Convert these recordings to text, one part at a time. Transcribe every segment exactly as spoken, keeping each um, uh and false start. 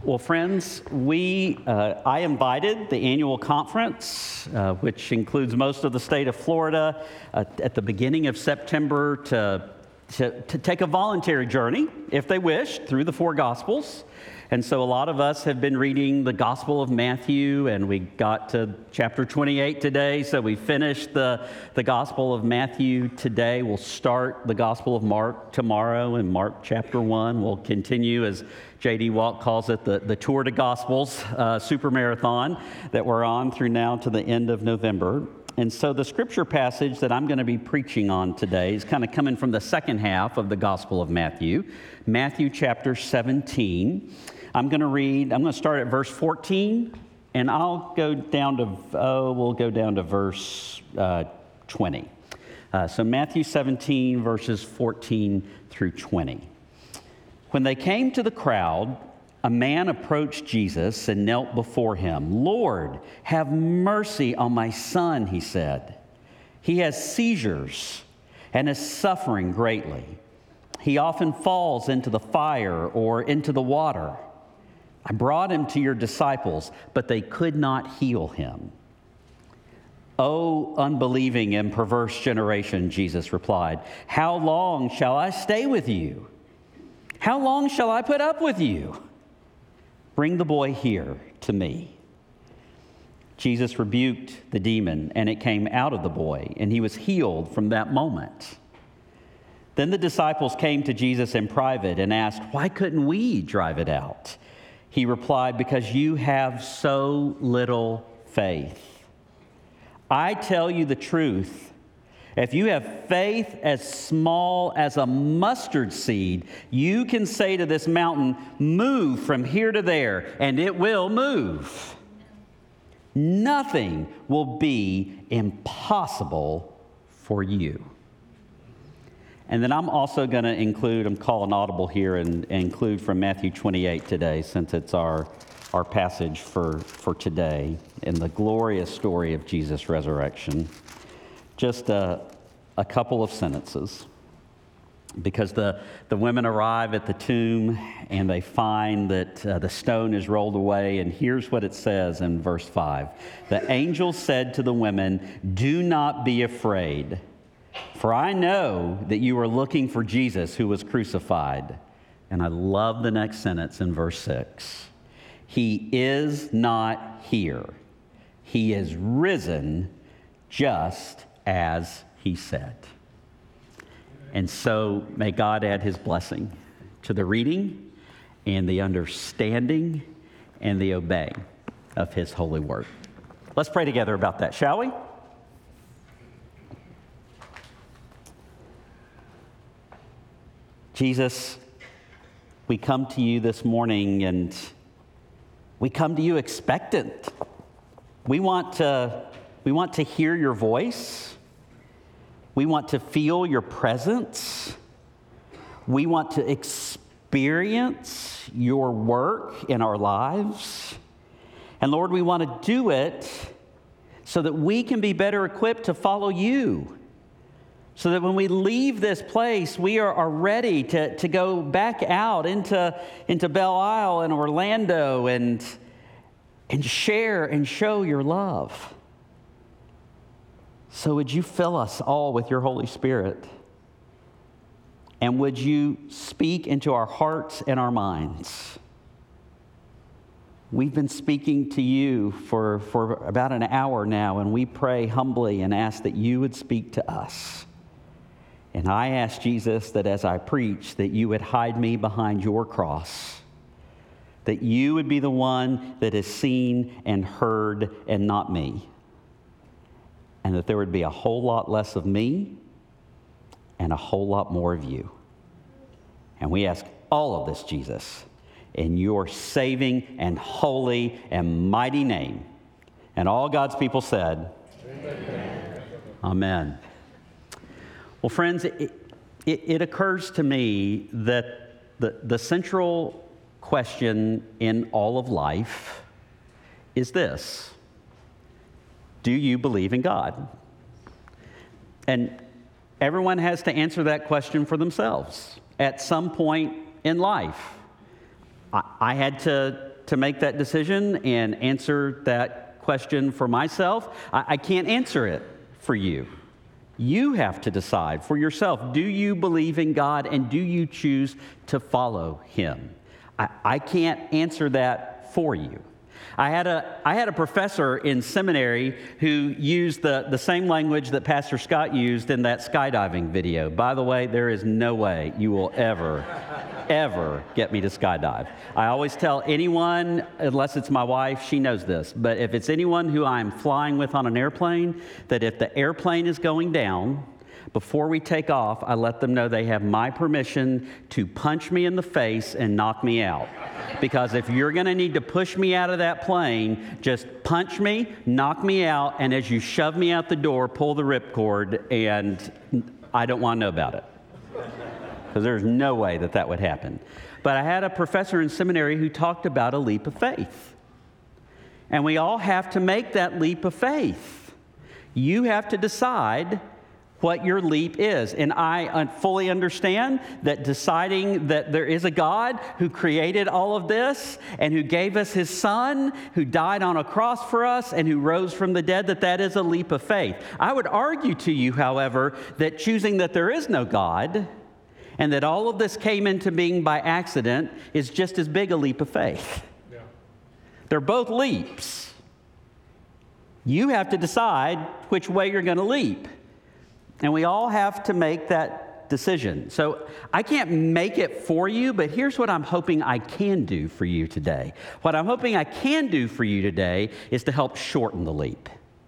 Well, friends, we uh, I invited the annual conference, uh, which includes most of the state of Florida, uh, at the beginning of September to, to to take a voluntary journey, if they wish, through the four Gospels. And so a lot of us have been reading the Gospel of Matthew, and we got to chapter twenty-eight today, so we finished the, the Gospel of Matthew today. We'll start the Gospel of Mark tomorrow in Mark chapter one. We'll continue, as J D Walk calls it, the, the Tour de Gospels uh, super marathon that we're on through now to the end of November. And so the scripture passage that I'm going to be preaching on today is kind of coming from the second half of the Gospel of Matthew, Matthew chapter seventeen. I'm going to read, I'm going to start at verse fourteen, and I'll go down to, oh, we'll go down to verse uh, twenty. Uh, so Matthew seventeen, verses fourteen through twenty. When they came to the crowd, a man approached Jesus and knelt before him. "Lord, have mercy on my son," he said. "He has seizures and is suffering greatly. He often falls into the fire or into the water. I brought him to your disciples, but they could not heal him." "O unbelieving and perverse generation," Jesus replied, "how long shall I stay with you? How long shall I put up with you? Bring the boy here to me." Jesus rebuked the demon, and it came out of the boy, and he was healed from that moment. Then the disciples came to Jesus in private and asked, "Why couldn't we drive it out?" He replied, "Because you have so little faith. I tell you the truth. If you have faith as small as a mustard seed, you can say to this mountain, 'Move from here to there,' and it will move. Nothing will be impossible for you." And then I'm also going to include, I'm calling audible here, and, and include from Matthew twenty-eight today, since it's our, our passage for, for today in the glorious story of Jesus' resurrection. Just a, a couple of sentences, because the, the women arrive at the tomb and they find that uh, the stone is rolled away. And here's what it says in verse five. "The angel said to the women, 'Do not be afraid, for I know that you are looking for Jesus who was crucified.'" And I love the next sentence in verse six. "He is not here. He is risen just as he said." And so may God add his blessing to the reading and the understanding and the obeying of his holy word. Let's pray together about that, shall we? Jesus, we come to you this morning, and we come to you expectant. We want to, we want to hear your voice. We want to feel your presence. We want to experience your work in our lives. And Lord, we want to do it so that we can be better equipped to follow you. So that when we leave this place, we are, are ready to, to go back out into, into Belle Isle and Orlando and, and share and show your love. So would you fill us all with your Holy Spirit? And would you speak into our hearts and our minds? We've been speaking to you for, for about an hour now, and we pray humbly and ask that you would speak to us. And I ask, Jesus, that as I preach, that you would hide me behind your cross, that you would be the one that is seen and heard and not me, and that there would be a whole lot less of me and a whole lot more of you. And we ask all of this, Jesus, in your saving and holy and mighty name. And all God's people said, Amen. Amen. Well, friends, it, it, it occurs to me that the, the central question in all of life is this: do you believe in God? And everyone has to answer that question for themselves at some point in life. I, I had to to make that decision and answer that question for myself. I, I can't answer it for you. You have to decide for yourself. Do you believe in God and do you choose to follow Him? I, I can't answer that for you. I had a I had a professor in seminary who used the, the same language that Pastor Scott used in that skydiving video. By the way, there is no way you will ever, ever get me to skydive. I always tell anyone, unless it's my wife, she knows this, but if it's anyone who I'm flying with on an airplane, that if the airplane is going down, before we take off, I let them know they have my permission to punch me in the face and knock me out. Because if you're going to need to push me out of that plane, just punch me, knock me out, and as you shove me out the door, pull the ripcord, and I don't want to know about it. Because there's no way that that would happen. But I had a professor in seminary who talked about a leap of faith. And we all have to make that leap of faith. You have to decide what your leap is. And I fully understand that deciding that there is a God who created all of this and who gave us His Son, who died on a cross for us and who rose from the dead, that that is a leap of faith. I would argue to you, however, that choosing that there is no God and that all of this came into being by accident is just as big a leap of faith. Yeah. They're both leaps. You have to decide which way you're going to leap. And we all have to make that decision. So I can't make it for you, but here's what I'm hoping I can do for you today. What I'm hoping I can do for you today is to help shorten the leap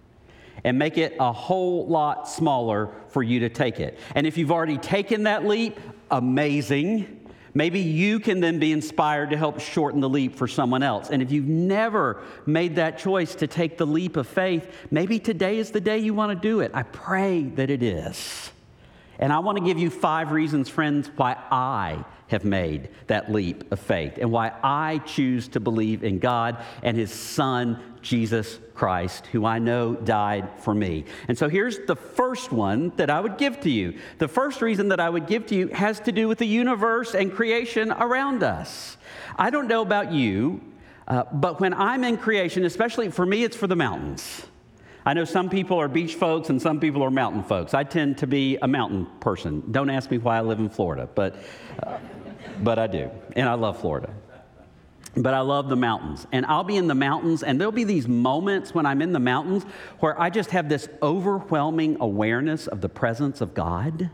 and make it a whole lot smaller for you to take it. And if you've already taken that leap, amazing. Maybe you can then be inspired to help shorten the leap for someone else. And if you've never made that choice to take the leap of faith, maybe today is the day you want to do it. I pray that it is. And I want to give you five reasons, friends, why I have made that leap of faith and why I choose to believe in God and His Son, Jesus Christ, who I know died for me. And so here's the first one that I would give to you. The first reason that I would give to you has to do with the universe and creation around us. I don't know about you, uh, but when I'm in creation, especially for me, it's for the mountains. I know some people are beach folks and some people are mountain folks. I tend to be a mountain person. Don't ask me why I live in Florida, but uh, but I do, and I love Florida. But I love the mountains, and I'll be in the mountains, and there'll be these moments when I'm in the mountains where I just have this overwhelming awareness of the presence of God,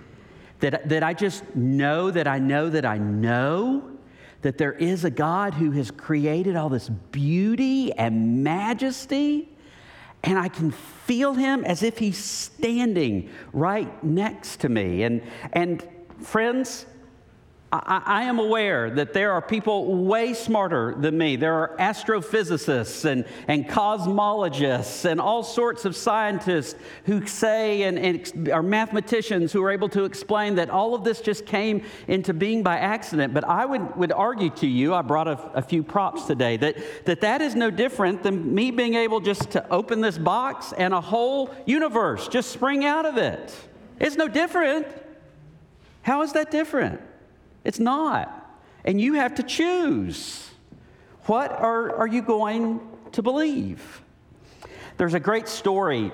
that, that I just know that I know that I know that there is a God who has created all this beauty and majesty, and I can feel Him as if He's standing right next to me. And, and friends, I, I am aware that there are people way smarter than me. There are astrophysicists and, and cosmologists and all sorts of scientists who say, and, and are mathematicians who are able to explain that all of this just came into being by accident. But I would, would argue to you, I brought a, a few props today, that, that that is no different than me being able just to open this box and a whole universe just spring out of it. It's no different. How is that different? It's not. And you have to choose. What are, are you going to believe? There's a great story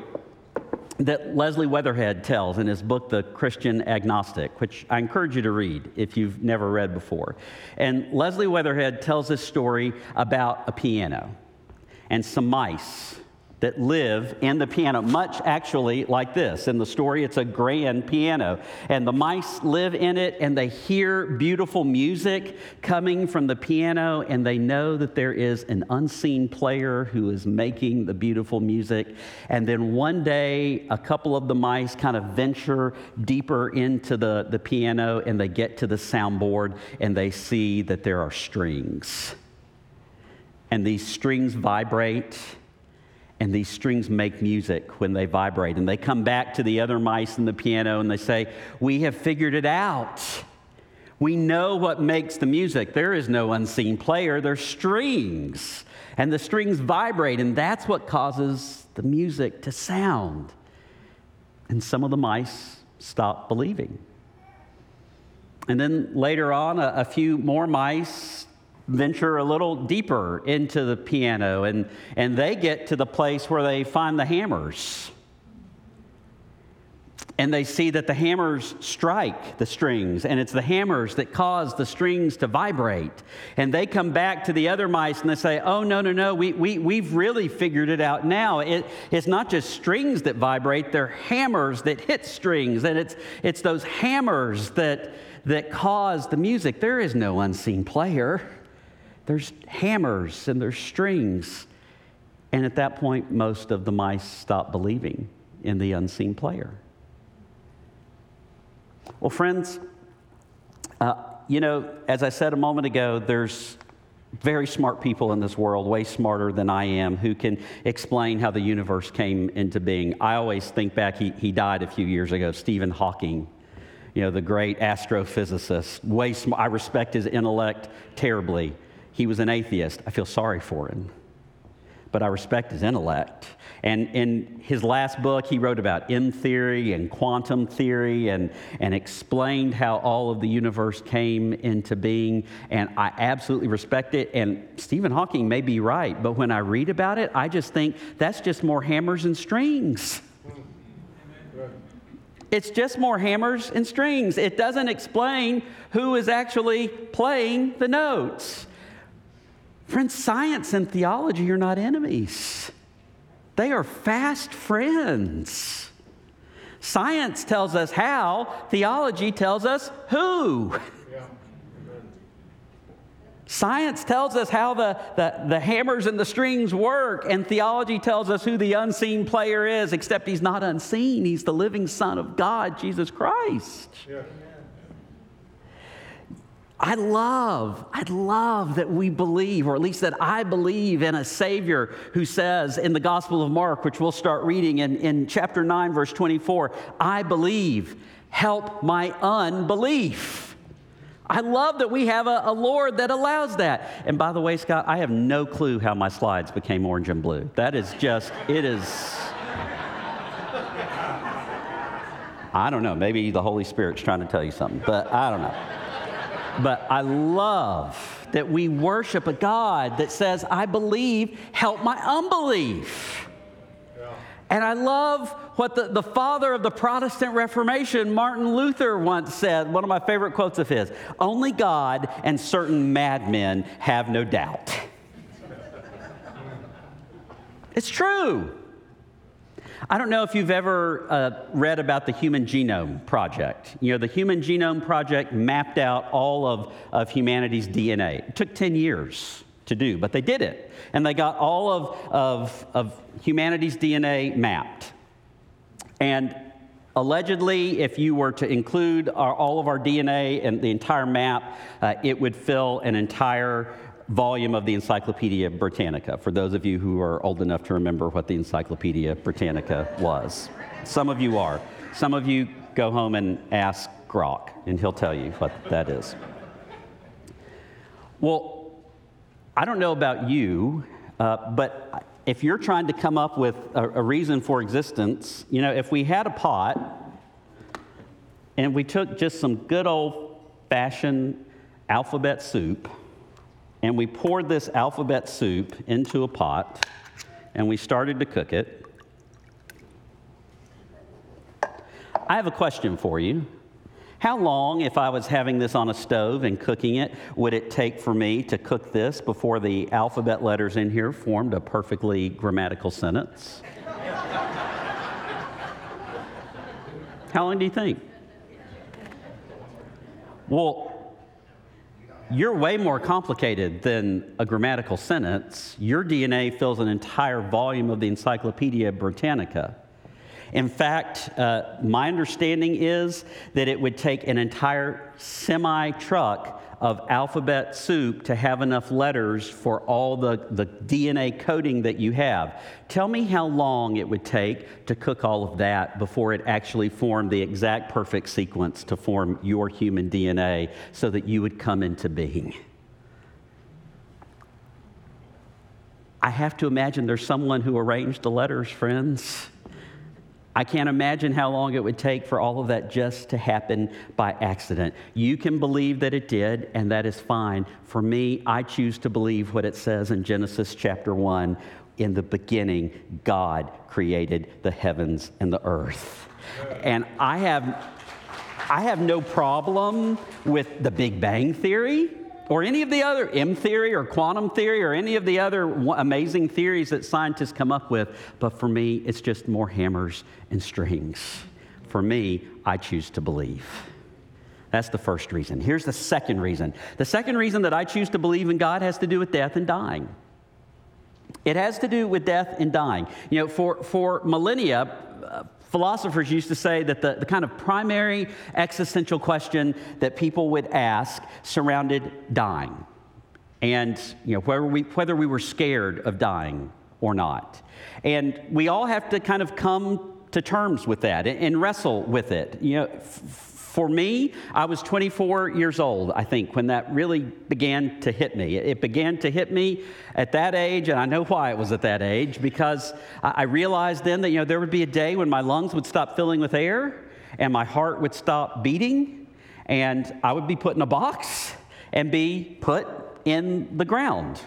that Leslie Weatherhead tells in his book, The Christian Agnostic, which I encourage you to read if you've never read before. And Leslie Weatherhead tells this story about a piano and some mice that live in the piano, much actually like this. In the story, it's a grand piano. And the mice live in it, and they hear beautiful music coming from the piano, and they know that there is an unseen player who is making the beautiful music. And then one day, a couple of the mice kind of venture deeper into the, the piano, and they get to the soundboard, and they see that there are strings. And these strings vibrate, and these strings make music when they vibrate. And they come back to the other mice in the piano and they say, "We have figured it out. We know what makes the music. There is no unseen player. There's strings. And the strings vibrate, and that's what causes the music to sound." And some of the mice stop believing. And then later on, a, a few more mice venture a little deeper into the piano, and, and they get to the place where they find the hammers. And they see that the hammers strike the strings, and it's the hammers that cause the strings to vibrate. And they come back to the other mice and they say, oh, no, no, no, we, we, we've really figured it out now. It, it's not just strings that vibrate, they're hammers that hit strings. And it's, it's those hammers that, that cause the music. There is no unseen player. There's hammers and there's strings. And at that point, most of the mice stop believing in the unseen player. Well, friends, uh, you know, as I said a moment ago, there's very smart people in this world, way smarter than I am, who can explain how the universe came into being. I always think back, he, he died a few years ago, Stephen Hawking, you know, the great astrophysicist. Way sm- I respect his intellect terribly. He was an atheist. I feel sorry for him, but I respect his intellect. And in his last book, he wrote about M theory and quantum theory and, and explained how all of the universe came into being. And I absolutely respect it. And Stephen Hawking may be right, but when I read about it, I just think that's just more hammers and strings. It's just more hammers and strings. It doesn't explain who is actually playing the notes. Friends, science and theology are not enemies. They are fast friends. Science tells us how, theology tells us who. Yeah. Science tells us how the, the, the hammers and the strings work, and theology tells us who the unseen player is, except he's not unseen. He's the living Son of God, Jesus Christ. Yeah. I love, I love that we believe, or at least that I believe in a Savior who says in the Gospel of Mark, which we'll start reading in, in chapter nine, verse twenty-four, I believe, help my unbelief. I love that we have a, a Lord that allows that. And by the way, Scott, I have no clue how my slides became orange and blue. That is just, it is, I don't know, maybe the Holy Spirit's trying to tell you something, but I don't know. But I love that we worship a God that says, I believe, help my unbelief. Yeah. And I love what the, the father of the Protestant Reformation, Martin Luther, once said, one of my favorite quotes of his, only God and certain madmen have no doubt. It's true. I don't know if you've ever uh, read about the Human Genome Project. You know, the Human Genome Project mapped out all of, of humanity's D N A. It took ten years to do, but they did it. And they got all of, of, of humanity's D N A mapped. And allegedly, if you were to include our, all of our D N A and the entire map, uh, it would fill an entire volume of the Encyclopedia Britannica, for those of you who are old enough to remember what the Encyclopedia Britannica was. Some of you are. Some of you go home and ask Grok, and he'll tell you what that is. Well, I don't know about you, uh, but if you're trying to come up with a, a reason for existence, you know, if we had a pot and we took just some good old-fashioned alphabet soup, and we poured this alphabet soup into a pot, and we started to cook it. I have a question for you. How long, if I was having this on a stove and cooking it, would it take for me to cook this before the alphabet letters in here formed a perfectly grammatical sentence? How long do you think? Well, you're way more complicated than a grammatical sentence. Your D N A fills an entire volume of the Encyclopedia Britannica. In fact, uh, my understanding is that it would take an entire semi-truck of alphabet soup to have enough letters for all the, the D N A coding that you have. Tell me how long it would take to cook all of that before it actually formed the exact perfect sequence to form your human D N A so that you would come into being. I have to imagine there's someone who arranged the letters, friends. I can't imagine how long it would take for all of that just to happen by accident. You can believe that it did, and that is fine. For me, I choose to believe what it says in Genesis chapter one. In the beginning, God created the heavens and the earth. And I have, I have no problem with the Big Bang Theory, or any of the other M theory or quantum theory or any of the other amazing theories that scientists come up with. But for me, it's just more hammers and strings. For me, I choose to believe. That's the first reason. Here's the second reason. The second reason that I choose to believe in God has to do with death and dying. It has to do with death and dying. You know, for, for millennia, uh, philosophers used to say that the, the kind of primary existential question that people would ask surrounded dying. And, you know, whether we, whether we were scared of dying or not. And we all have to kind of come to terms with that and, and wrestle with it. You know, f- for me, I was twenty-four years old, I think, when that really began to hit me. It began to hit me at that age, and I know why it was at that age, because I realized then that, you know, there would be a day when my lungs would stop filling with air, and my heart would stop beating, and I would be put in a box and be put in the ground.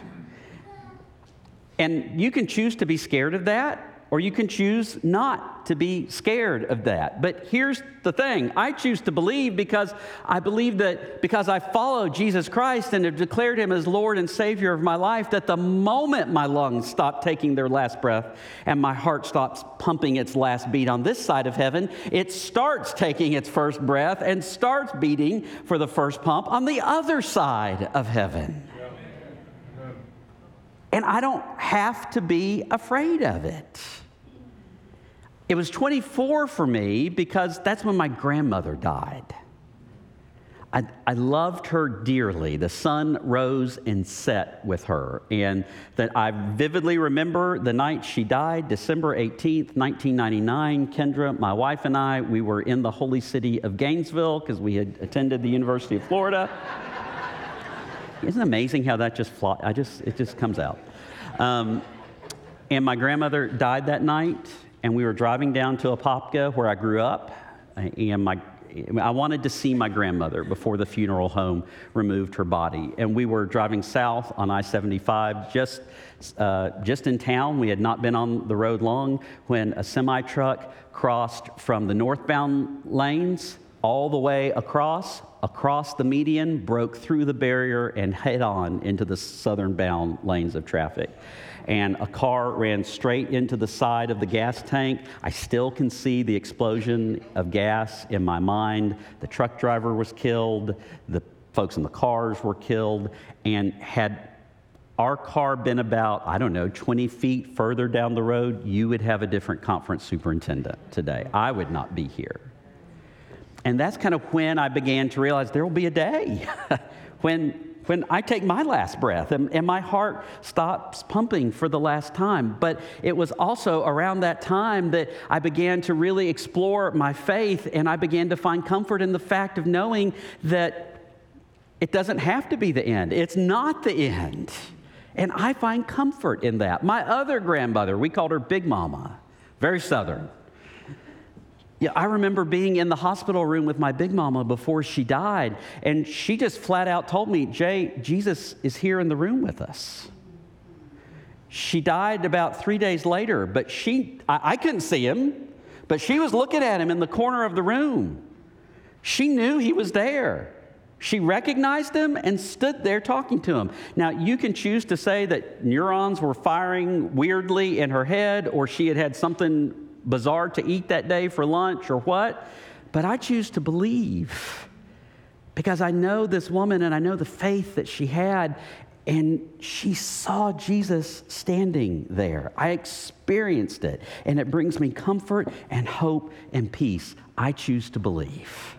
And you can choose to be scared of that, or you can choose not to be scared of that. But here's the thing. I choose to believe because I believe that because I follow Jesus Christ and have declared him as Lord and Savior of my life, that the moment my lungs stop taking their last breath and my heart stops pumping its last beat on this side of heaven, it starts taking its first breath and starts beating for the first pump on the other side of heaven. And I don't have to be afraid of it. It was twenty-four for me because that's when my grandmother died. I, I loved her dearly. The sun rose and set with her. And that I vividly remember the night she died, December eighteenth, nineteen ninety-nine. Kendra, my wife, and I, we were in the holy city of Gainesville because we had attended the University of Florida. Isn't it amazing how that just fly, I just it just comes out. Um, and my grandmother died that night, and we were driving down to Apopka, where I grew up, and my I wanted to see my grandmother before the funeral home removed her body. And we were driving south on I seventy-five, just uh, just in town. We had not been on the road long when a semi-truck crossed from the northbound lanes all the way across, across the median, broke through the barrier, and head on into the southern-bound lanes of traffic. And a car ran straight into the side of the gas tank. I still can see the explosion of gas in my mind. The truck driver was killed. The folks in the cars were killed. And had our car been about, I don't know, twenty feet further down the road, you would have a different conference superintendent today. I would not be here. And that's kind of when I began to realize there will be a day when, when I take my last breath and, and my heart stops pumping for the last time. But it was also around that time that I began to really explore my faith, and I began to find comfort in the fact of knowing that it doesn't have to be the end. It's not the end. And I find comfort in that. My other grandmother, we called her Big Mama, very Southern. Yeah, I remember being in the hospital room with my Big Mama before she died, and she just flat out told me, Jay, Jesus is here in the room with us. She died about three days later, but she, I, I couldn't see him, but she was looking at him in the corner of the room. She knew he was there. She recognized him and stood there talking to him. Now, you can choose to say that neurons were firing weirdly in her head, or she had had something bizarre to eat that day for lunch or what, but I choose to believe because I know this woman and I know the faith that she had, and she saw Jesus standing there. I experienced it, and it brings me comfort and hope and peace. I choose to believe.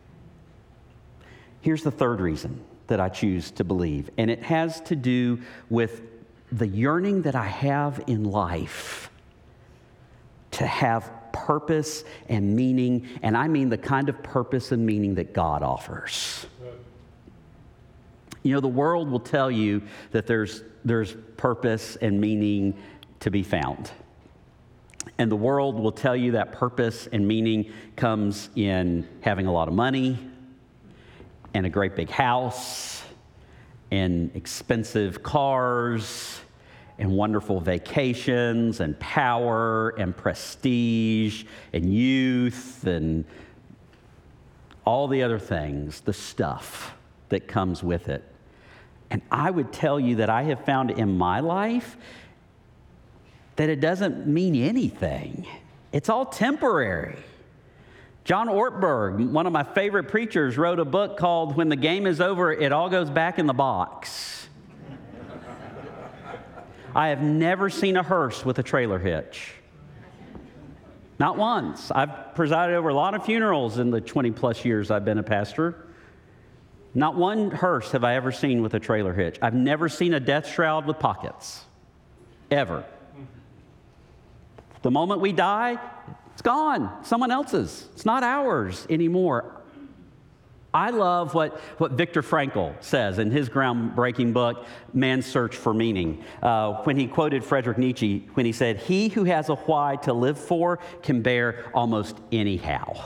Here's the third reason that I choose to believe, and it has to do with the yearning that I have in life to have purpose and meaning, and I mean the kind of purpose and meaning that God offers. You know, the world will tell you that there's there's purpose and meaning to be found. And the world will tell you that purpose and meaning comes in having a lot of money and a great big house and expensive cars and wonderful vacations and power and prestige and youth and all the other things, the stuff that comes with it. And I would tell you that I have found in my life that it doesn't mean anything. It's all temporary. John Ortberg, one of my favorite preachers, wrote a book called When the Game is Over, It All Goes Back in the Box. I have never seen a hearse with a trailer hitch. Not once. I've presided over a lot of funerals in the twenty plus years I've been a pastor. Not one hearse have I ever seen with a trailer hitch. I've never seen a death shroud with pockets. Ever. The moment we die, it's gone. Someone else's. It's not ours anymore. I love what, what Viktor Frankl says in his groundbreaking book, Man's Search for Meaning, uh, when he quoted Friedrich Nietzsche, when he said, "He who has a why to live for can bear almost any how."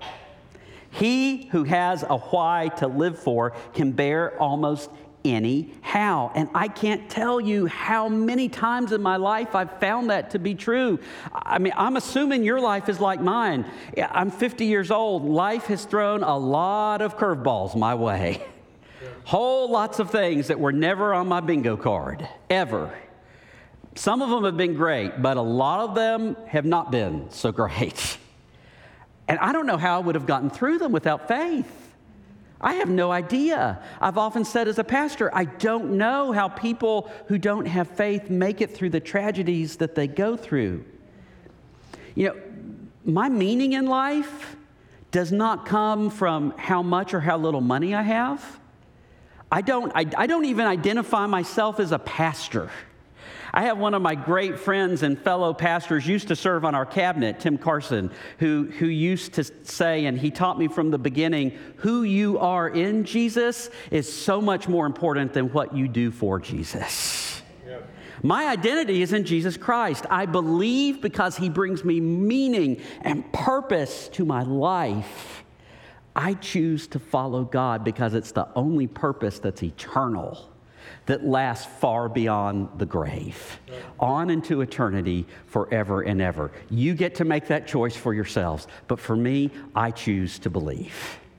He who has a why to live for can bear almost any how. And I can't tell you how many times in my life I've found that to be true. I mean, I'm assuming your life is like mine. I'm fifty years old. Life has thrown a lot of curveballs my way. Whole lots of things that were never on my bingo card, ever. Some of them have been great, but a lot of them have not been so great. And I don't know how I would have gotten through them without faith. I have no idea. I've often said as a pastor, I don't know how people who don't have faith make it through the tragedies that they go through. You know, my meaning in life does not come from how much or how little money I have. I don't, I, I don't even identify myself as a pastor. I have one of my great friends and fellow pastors used to serve on our cabinet, Tim Carson, who, who used to say, and he taught me from the beginning, who you are in Jesus is so much more important than what you do for Jesus. Yep. My identity is in Jesus Christ. I believe because he brings me meaning and purpose to my life. I choose to follow God because it's the only purpose that's eternal, that lasts far beyond the grave, on into eternity forever and ever. You get to make that choice for yourselves, but for me, I choose to believe.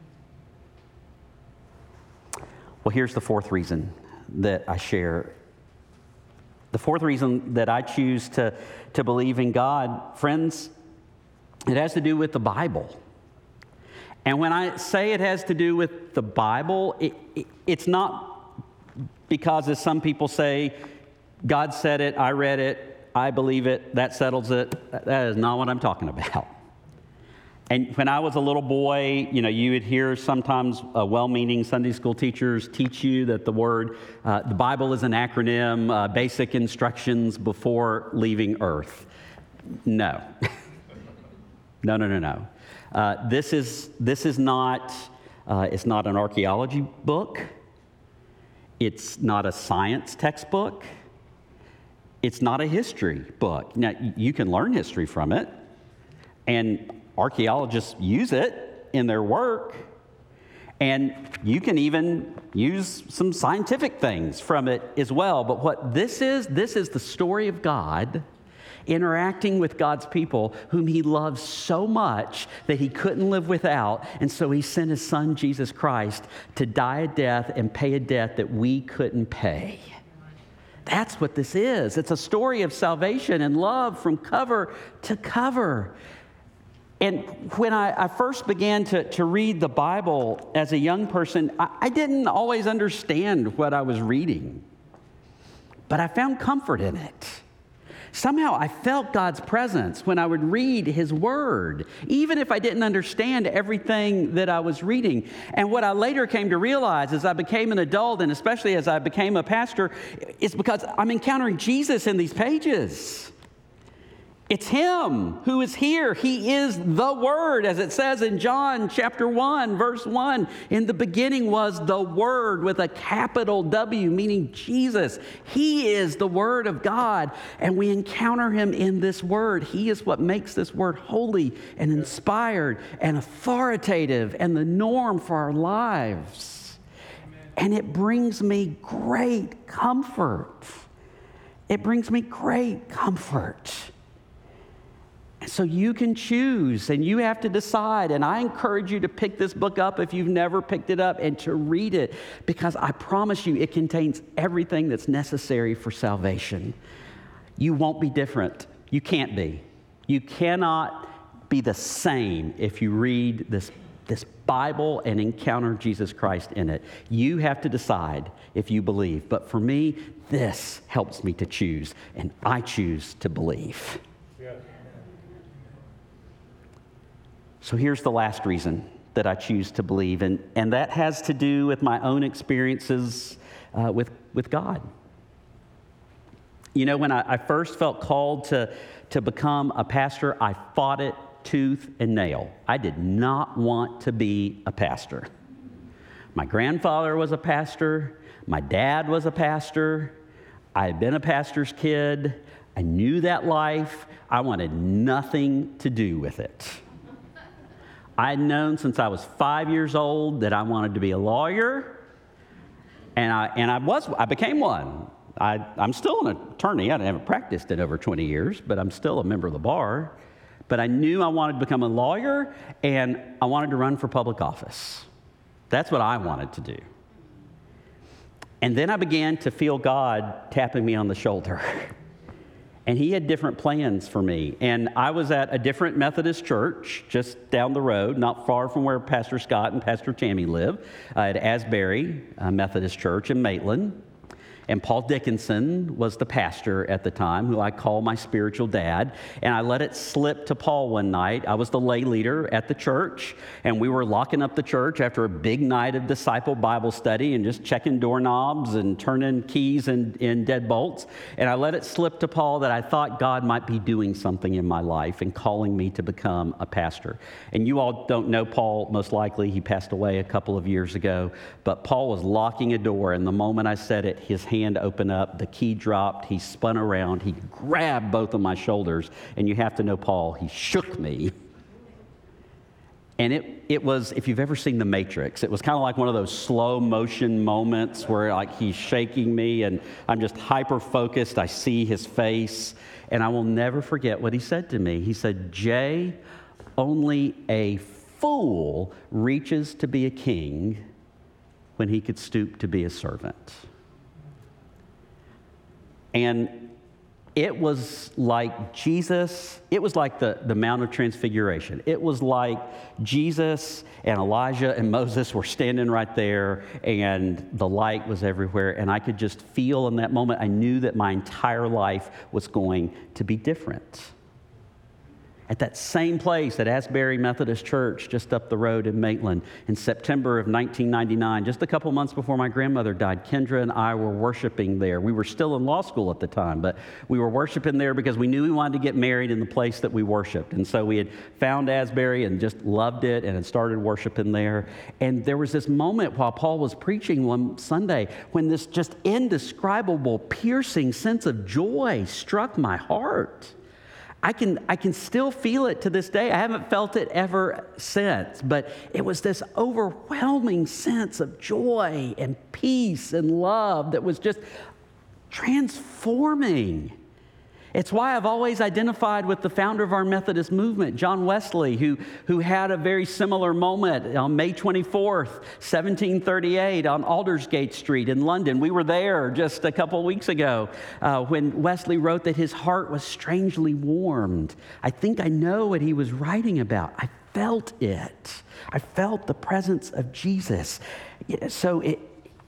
Well, here's the fourth reason that I share. The fourth reason that I choose to, to believe in God, friends, it has to do with the Bible. And when I say it has to do with the Bible, it, it, it's not because, as some people say, God said it, I read it, I believe it, that settles it. That is not what I'm talking about. And when I was a little boy, you know, you would hear sometimes uh, well-meaning Sunday school teachers teach you that the word, uh, the Bible is an acronym, uh, basic instructions before leaving earth. No. no, no, no, no. Uh, this is, this is not, uh, it's not an archaeology book. It's not a science textbook. It's not a history book. Now, you can learn history from it, and archaeologists use it in their work, and you can even use some scientific things from it as well. But what this is, this is the story of God interacting with God's people whom he loves so much that he couldn't live without. And so he sent his son, Jesus Christ, to die a death and pay a debt that we couldn't pay. That's what this is. It's a story of salvation and love from cover to cover. And when I, I first began to, to read the Bible as a young person, I, I didn't always understand what I was reading, but I found comfort in it. Somehow I felt God's presence when I would read his word, even if I didn't understand everything that I was reading. And what I later came to realize as I became an adult, and especially as I became a pastor, is because I'm encountering Jesus in these pages. It's him who is here. He is the Word, as it says in John chapter one, verse one. In the beginning was the Word with a capital W, meaning Jesus. He is the Word of God, and we encounter him in this Word. He is what makes this Word holy and inspired and authoritative and the norm for our lives. And it brings me great comfort. It brings me great comfort. So you can choose, and you have to decide. And I encourage you to pick this book up if you've never picked it up and to read it, because I promise you it contains everything that's necessary for salvation. You won't be different. You can't be. You cannot be the same if you read this, this Bible and encounter Jesus Christ in it. You have to decide if you believe. But for me, this helps me to choose, and I choose to believe. So here's the last reason that I choose to believe, and, and that has to do with my own experiences uh, with, with God. You know, when I, I first felt called to, to become a pastor, I fought it tooth and nail. I did not want to be a pastor. My grandfather was a pastor. My dad was a pastor. I had been a pastor's kid. I knew that life. I wanted nothing to do with it. I had known since I was five years old that I wanted to be a lawyer, and I and I was I became one. I, I'm still an attorney. I haven't practiced in over twenty years, but I'm still a member of the bar. But I knew I wanted to become a lawyer, and I wanted to run for public office. That's what I wanted to do. And then I began to feel God tapping me on the shoulder. And he had different plans for me. And I was at a different Methodist church just down the road, not far from where Pastor Scott and Pastor Tammy live, uh, at Asbury uh, Methodist Church in Maitland. And Paul Dickinson was the pastor at the time, who I call my spiritual dad. And I let it slip to Paul one night. I was the lay leader at the church, and we were locking up the church after a big night of disciple Bible study and just checking doorknobs and turning keys in, in deadbolts. And I let it slip to Paul that I thought God might be doing something in my life and calling me to become a pastor. And you all don't know Paul, most likely. He passed away a couple of years ago. But Paul was locking a door, and the moment I said it, his hand hand opened up, the key dropped, he spun around, he grabbed both of my shoulders, and you have to know Paul, he shook me. And it it was, if you've ever seen The Matrix, it was kind of like one of those slow motion moments where like he's shaking me and I'm just hyper focused. I see his face, and I will never forget what he said to me. He said, "Jay, only a fool reaches to be a king when he could stoop to be a servant." And it was like Jesus, it was like the, the Mount of Transfiguration. It was like Jesus and Elijah and Moses were standing right there, and the light was everywhere. And I could just feel in that moment, I knew that my entire life was going to be different. At that same place at Asbury Methodist Church, just up the road in Maitland, in September of nineteen ninety-nine, just a couple months before my grandmother died, Kendra and I were worshiping there. We were still in law school at the time, but we were worshiping there because we knew we wanted to get married in the place that we worshiped. And so we had found Asbury and just loved it and had started worshiping there. And there was this moment while Paul was preaching one Sunday when this just indescribable, piercing sense of joy struck my heart. I can I can still feel it to this day. I haven't felt it ever since, but it was this overwhelming sense of joy and peace and love that was just transforming. It's why I've always identified with the founder of our Methodist movement, John Wesley, who, who had a very similar moment on May twenty-fourth, seventeen thirty-eight on Aldersgate Street in London. We were there just a couple weeks ago uh, when Wesley wrote that his heart was strangely warmed. I think I know what he was writing about. I felt it. I felt the presence of Jesus. So it,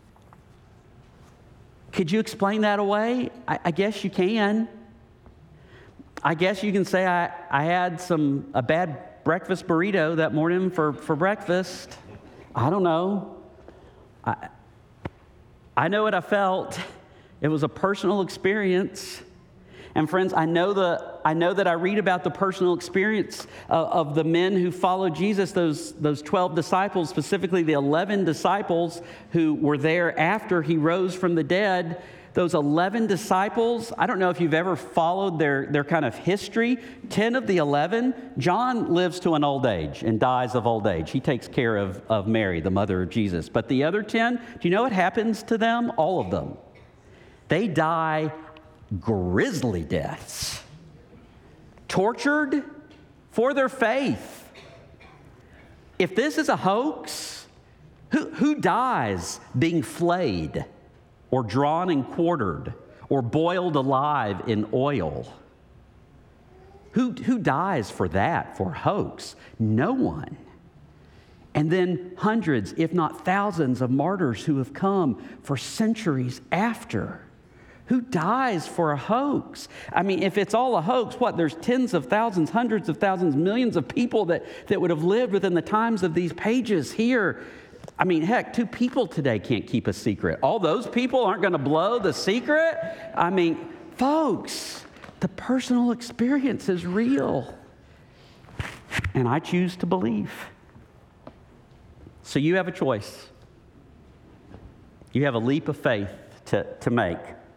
could you explain that away? I, I guess you can. I guess you can say I, I had some a bad breakfast burrito that morning for, for breakfast. I don't know. I, I know what I felt. It was a personal experience. And friends, I know the I know that I read about the personal experience of, of the men who followed Jesus, those, those twelve disciples, specifically the eleven disciples who were there after he rose from the dead. Those eleven disciples, I don't know if you've ever followed their, their kind of history. ten of the eleven, John lives to an old age and dies of old age. He takes care of, of Mary, the mother of Jesus. But the other ten, do you know what happens to them? All of them. They die grisly deaths, tortured for their faith. If this is a hoax, who, who dies being flayed or drawn and quartered or boiled alive in oil? Who, who dies for that, for hoax? No one. And then hundreds, if not thousands, of martyrs who have come for centuries after. Who dies for a hoax? I mean, if it's all a hoax, what? There's tens of thousands, hundreds of thousands, millions of people that, that would have lived within the times of these pages here. I mean, heck, two people today can't keep a secret. All those people aren't going to blow the secret? I mean, folks, the personal experience is real. And I choose to believe. So you have a choice. You have a leap of faith to, to make.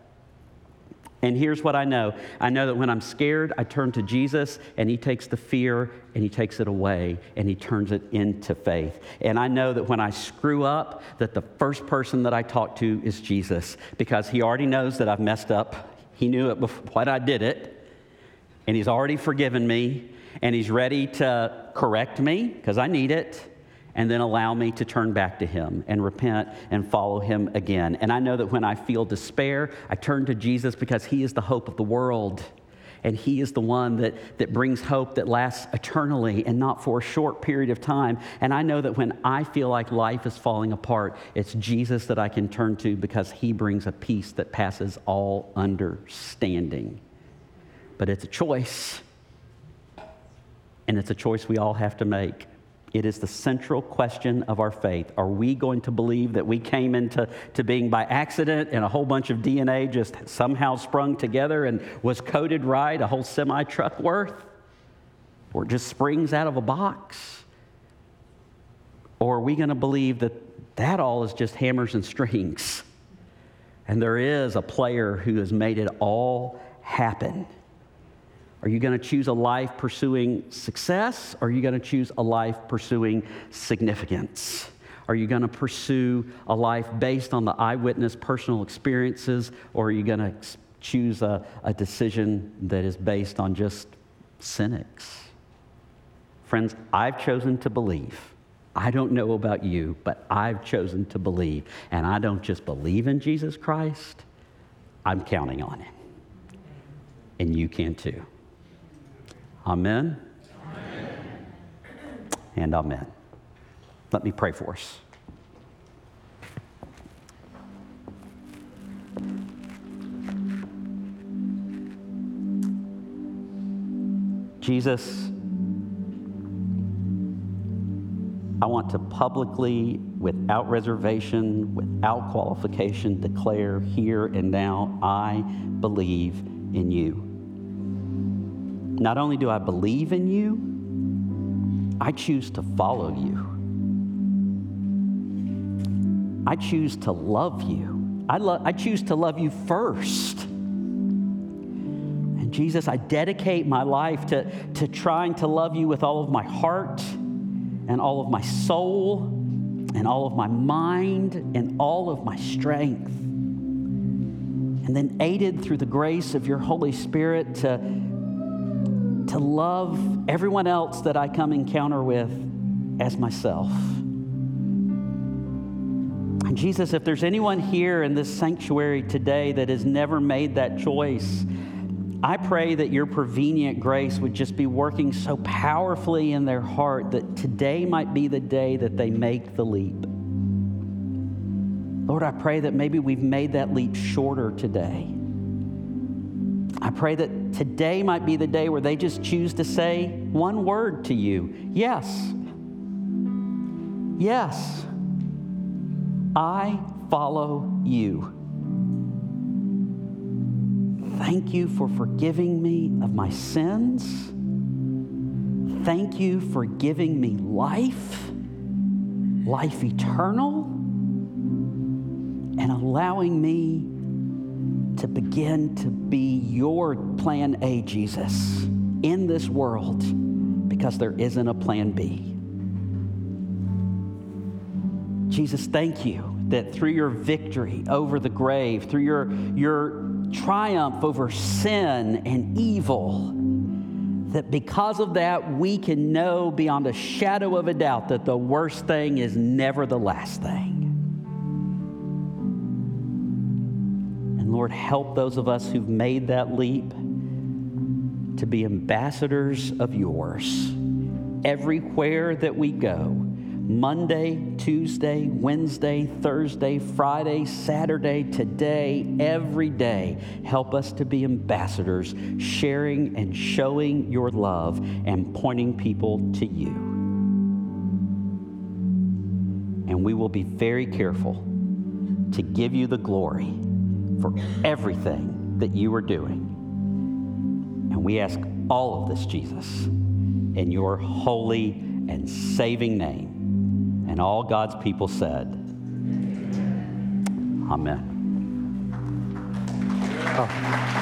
And here's what I know. I know that when I'm scared, I turn to Jesus, and he takes the fear and he takes it away and he turns it into faith. And I know that when I screw up, that the first person that I talk to is Jesus, because he already knows that I've messed up. He knew it before when I did it, and he's already forgiven me, and he's ready to correct me because I need it, and then allow me to turn back to him and repent and follow him again. And I know that when I feel despair, I turn to Jesus because he is the hope of the world. And he is the one that, that brings hope that lasts eternally and not for a short period of time. And I know that when I feel like life is falling apart, it's Jesus that I can turn to because he brings a peace that passes all understanding. But it's a choice. And it's a choice we all have to make. It is the central question of our faith. Are we going to believe that we came into to being by accident and a whole bunch of D N A just somehow sprung together and was coded right, a whole semi-truck worth? Or it just springs out of a box? Or are we going to believe that that all is just hammers and strings? And there is a player who has made it all happen. Are you going to choose a life pursuing success? Or are you going to choose a life pursuing significance? Are you going to pursue a life based on the eyewitness personal experiences? Or are you going to choose a, a decision that is based on just cynics? Friends, I've chosen to believe. I don't know about you, but I've chosen to believe. And I don't just believe in Jesus Christ, I'm counting on him. And you can too. Amen? Amen. And amen. Let me pray for us. Jesus, I want to publicly, without reservation, without qualification, declare here and now, I believe in you. Not only do I believe in you, I choose to follow you. I choose to love you. I, lo- I choose to love you first. And Jesus, I dedicate my life to, to trying to love you with all of my heart and all of my soul and all of my mind and all of my strength. And then aided through the grace of your Holy Spirit to to love everyone else that I come encounter with as myself. And Jesus, if there's anyone here in this sanctuary today that has never made that choice, I pray that your prevenient grace would just be working so powerfully in their heart that today might be the day that they make the leap. Lord, I pray that maybe we've made that leap shorter today. I pray that today might be the day where they just choose to say one word to you. Yes. Yes. I follow you. Thank Thank you for forgiving me of my sins. Thank you for giving me life, life eternal, and allowing me to begin to be your plan A, Jesus, in this world, because there isn't a plan B. Jesus, thank you that through your victory over the grave, through your, your triumph over sin and evil, that because of that, we can know beyond a shadow of a doubt that the worst thing is never the last thing. And Lord, help those of us who've made that leap to be ambassadors of yours everywhere that we go. Monday, Tuesday, Wednesday, Thursday, Friday, Saturday, today, every day. Help us to be ambassadors, sharing and showing your love and pointing people to you. And we will be very careful to give you the glory for everything that you are doing. And we ask all of this, Jesus, in your holy and saving name. And all God's people said, Amen. Oh.